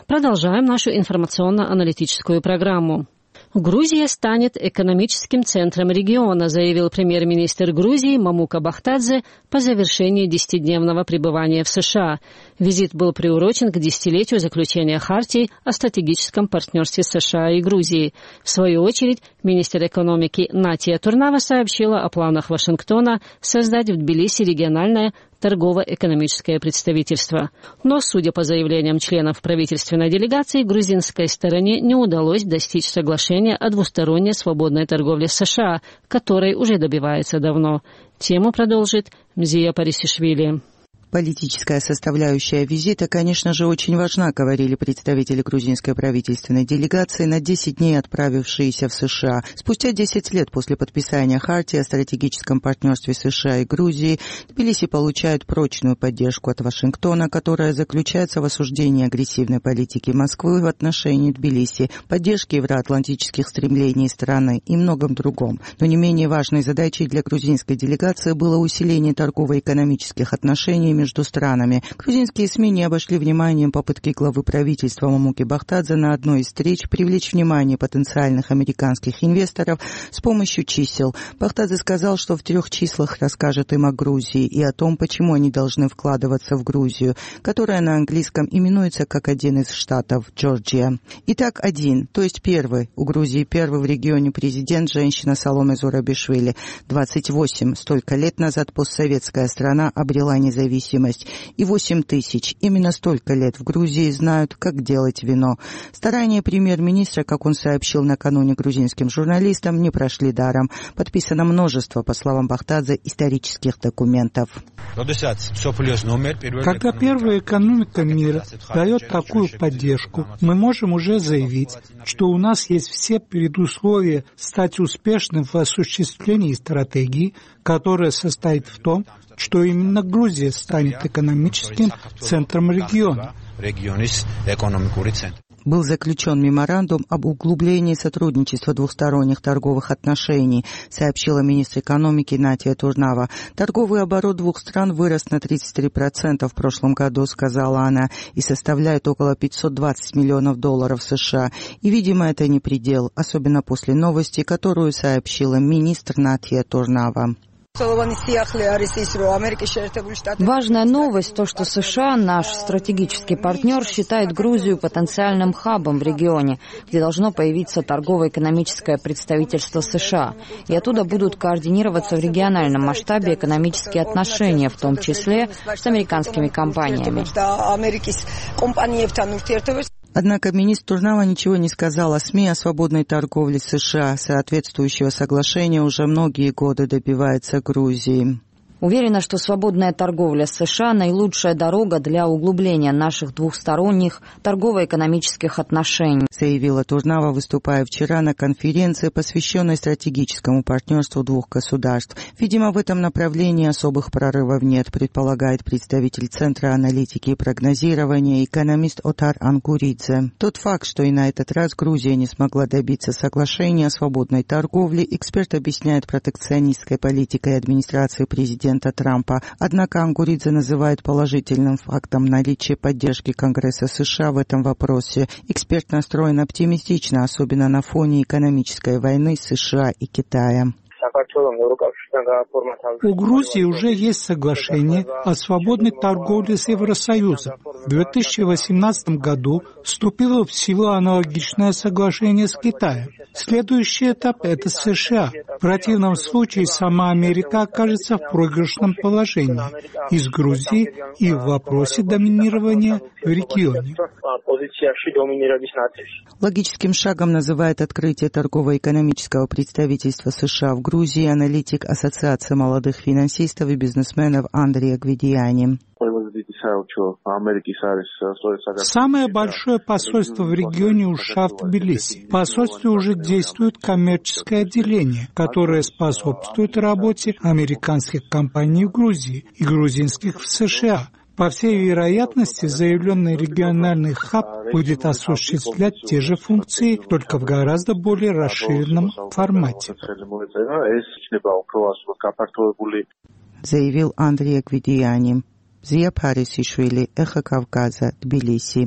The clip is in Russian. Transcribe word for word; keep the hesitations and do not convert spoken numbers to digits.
Продолжаем нашу информационно-аналитическую программу. Грузия станет экономическим центром региона, заявил премьер-министр Грузии Мамука Бахтадзе по завершении десятидневного пребывания в США. Визит был приурочен к десятилетию заключения Хартии о стратегическом партнерстве США и Грузии. В свою очередь, министр экономики Натия Турнава сообщила о планах Вашингтона создать в Тбилиси региональное торгово-экономическое представительство. Но, судя по заявлениям членов правительственной делегации, грузинской стороне не удалось достичь соглашения о двусторонней свободной торговле с США, которой уже добивается давно. Тему продолжит Мзия Парисишвили. Политическая составляющая визита, конечно же, очень важна, говорили представители грузинской правительственной делегации, на десять дней отправившиеся в США. Спустя десять лет после подписания Хартии о стратегическом партнерстве США и Грузии, Тбилиси получает прочную поддержку от Вашингтона, которая заключается в осуждении агрессивной политики Москвы в отношении Тбилиси, поддержке евроатлантических стремлений страны и многом другом. Но не менее важной задачей для грузинской делегации было усиление торгово-экономических отношений между странами. Грузинские СМИ не обошли вниманием попытки главы правительства Мамуки Бахтадзе на одной из встреч привлечь внимание потенциальных американских инвесторов с помощью чисел. Бахтадзе сказал, что в трех числах расскажет им о Грузии и о том, почему они должны вкладываться в Грузию, которая на английском именуется как один из штатов Джорджия. Итак, один, то есть первый. У Грузии первый в регионе президент женщина Саломе Зурабишвили. двадцать восемь. Столько лет назад постсоветская страна обрела независимость. И восемь тысяч. Именно столько лет в Грузии знают, как делать вино. Старания премьер-министра, как он сообщил накануне грузинским журналистам, не прошли даром. Подписано множество, по словам Бахтадзе, исторических документов. Когда первая экономика мира дает такую поддержку, мы можем уже заявить, что у нас есть все предусловия стать успешным в осуществлении стратегии, которая состоит в том, что именно Грузия станет экономическим центром региона. Был заключен меморандум об углублении сотрудничества двусторонних торговых отношений, сообщила министр экономики Натия Турнава. Торговый оборот двух стран вырос на тридцать три процента в прошлом году, сказала она, и составляет около пятьсот двадцать миллионов долларов США. И, видимо, это не предел, особенно после новости, которую сообщила министр Натия Турнава. Важная новость – то, что США, наш стратегический партнер, считает Грузию потенциальным хабом в регионе, где должно появиться торгово-экономическое представительство США. И оттуда будут координироваться в региональном масштабе экономические отношения, в том числе с американскими компаниями. Однако министр Турнава ничего не сказал о СМИ о свободной торговле с США. Соответствующего соглашения уже многие годы добивается Грузии. Уверена, что свободная торговля с США – наилучшая дорога для углубления наших двухсторонних торгово-экономических отношений, заявила Турнава, выступая вчера на конференции, посвященной стратегическому партнерству двух государств. Видимо, в этом направлении особых прорывов нет, предполагает представитель Центра аналитики и прогнозирования, экономист Отар Ангуридзе. Тот факт, что и на этот раз Грузия не смогла добиться соглашения о свободной торговле, эксперт объясняет протекционистской политикой администрации президента Трампа. Однако Ангуридзе называет положительным фактом наличие поддержки Конгресса США в этом вопросе. Эксперт настроен оптимистично, особенно на фоне экономической войны США и Китая. У Грузии уже есть соглашение о свободной торговле с Евросоюзом. В две тысячи восемнадцатом году вступило в силу аналогичное соглашение с Китаем. Следующий этап – это США. В противном случае сама Америка окажется в проигрышном положении и с Грузией, и в вопросе доминирования в регионе. Логическим шагом называет открытие торгово-экономического представительства США в Грузии аналитик Ассоциации молодых финансистов и бизнесменов Андрей Гвидиани. Самое большое посольство в регионе у США в Тбилиси. В посольстве уже действует коммерческое отделение, которое способствует работе американских компаний в Грузии и грузинских в США. По всей вероятности, заявленный региональный хаб будет осуществлять те же функции, только в гораздо более расширенном формате, заявил Андрей Гвидиани. Мзия Парисишвили, Эхо Кавказа, Тбилиси.